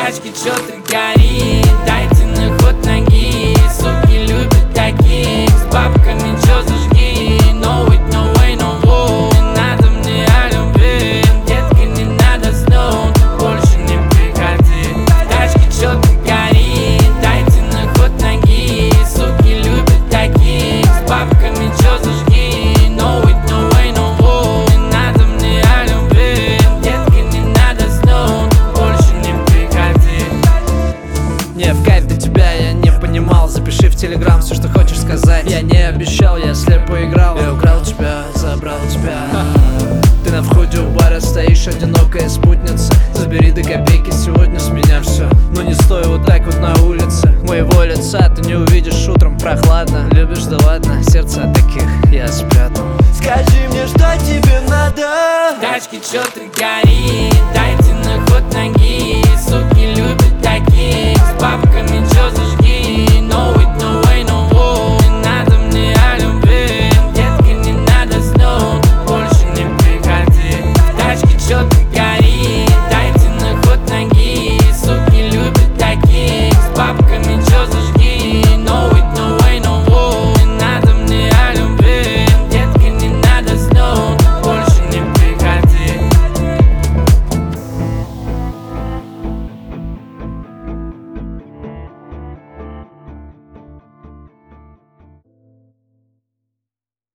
тачке чё-то горит, дайте на ход ноги. Суки любят таких, с бабками чё зажги. No wait, no way, no war. Не надо мне о любви, детка, не надо снова, ты больше не приходи. Тачке чё-то горит, дайте на ход ноги. Суки любят таких, с бабками чё зажги. No wait, no way, no war. Не надо мне о любви, детка, не надо снова, ты больше не приходи. Не, в кайф для тебя я не понимал. Запиши в телеграм все, что хочешь сказать. Я не обещал, я слепо играл. Я украл тебя, забрал тебя. Ты на входе у бара стоишь, одинокая спутница. Забери до копейки сегодня с меня все. Но не стой вот так вот на улице. Моего лица ты не увидишь утром, прохладно. Любишь, да ладно, сердце от таких я спрятал. Скажи мне, что тебе надо. В тачке чё-то горит, дайте на ход ноги. Суки любят таких, с бабками чё зажги. No wait, no way, no war. Не надо мне о любви, детка, не надо снова, ты больше не приходи. В тачке чё-то